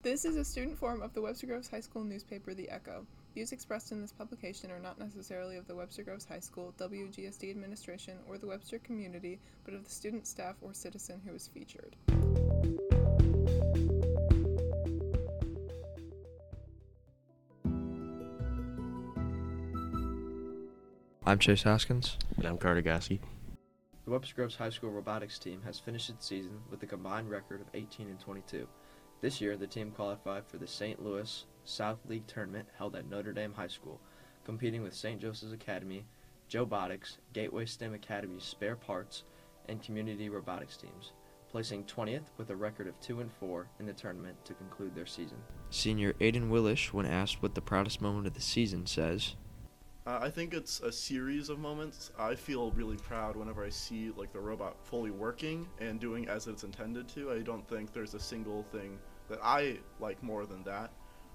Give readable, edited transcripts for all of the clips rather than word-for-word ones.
This is a student form of the Webster Groves High School newspaper, The Echo. Views expressed in this publication are not necessarily of the Webster Groves High School, WGSD administration, or the Webster community, but of the student, staff, or citizen who is featured. I'm Chase Hoskins. And I'm Carter Goski. The Webster Groves High School robotics team has finished its season with a combined record of 18-22. This year, the team qualified for the St. Louis South League tournament held at Notre Dame High School, competing with St. Joseph's Academy, Jobotics, Gateway STEM Academy's Spare Parts, and Community Robotics teams, placing 20th with a record of 2-4 in the tournament to conclude their season. Senior Aiden Willish, when asked what the proudest moment of the season, says, I think it's a series of moments. I feel really proud whenever I see the robot fully working and doing as it's intended to. I don't think there's a single thing that I like more than that.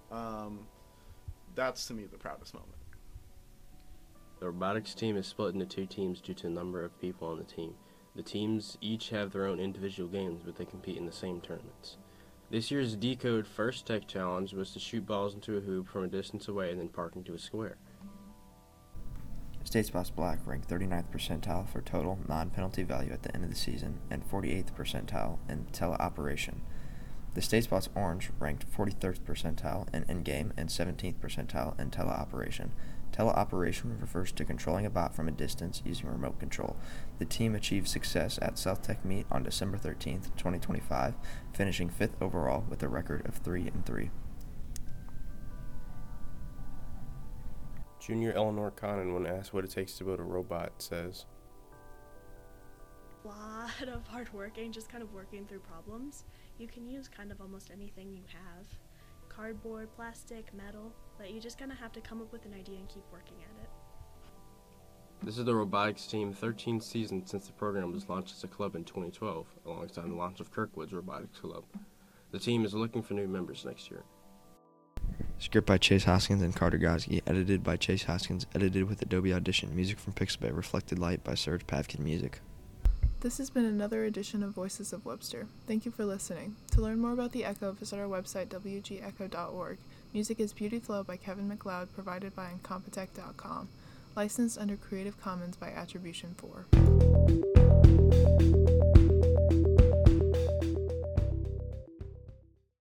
That's to me the proudest moment. The robotics team is split into two teams due to the number of people on the team. The teams each have their own individual games, but they compete in the same tournaments. This year's Decode First Tech Challenge was to shoot balls into a hoop from a distance away and then park into a square. Statesbots Black ranked 39th percentile for total non-penalty value at the end of the season and 48th percentile in teleoperation. The Statesbots Orange ranked 43rd percentile in in-game and 17th percentile in teleoperation. Teleoperation refers to controlling a bot from a distance using remote control. The team achieved success at South Tech Meet on December 13th, 2025, finishing 5th overall with a record of 3-3. Junior Eleanor Connon, when asked what it takes to build a robot, says, A lot of hard work and just kind of working through problems. You can use kind of almost anything you have. Cardboard, plastic, metal, but you just kind of have to come up with an idea and keep working at it. This is the robotics team 13th season since the program was launched as a club in 2012, alongside the launch of Kirkwood's Robotics Club. The team is looking for new members next year. Script by Chase Hoskins and Carter Goski, edited by Chase Hoskins, edited with Adobe Audition, music from Pixabay, Reflected Light by Serge Pavkin Music. This has been another edition of Voices of Webster. Thank you for listening. To learn more about the Echo, visit our website, wgecho.org. Music is Beauty Flow by Kevin MacLeod, provided by Incompetech.com. Licensed under Creative Commons by Attribution 4.